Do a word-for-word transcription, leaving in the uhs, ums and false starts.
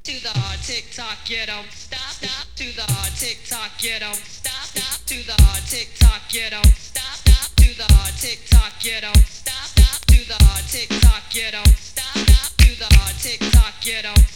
to the hard tick tock, you don't stop, stop to the hard tick tock, you don't stop, stop to the hard tick tock, you don't stop, stop to the hard tick tock, you don't stop, stop to the hard tick tock, you don't stop, stop to the hard tick tock, you don't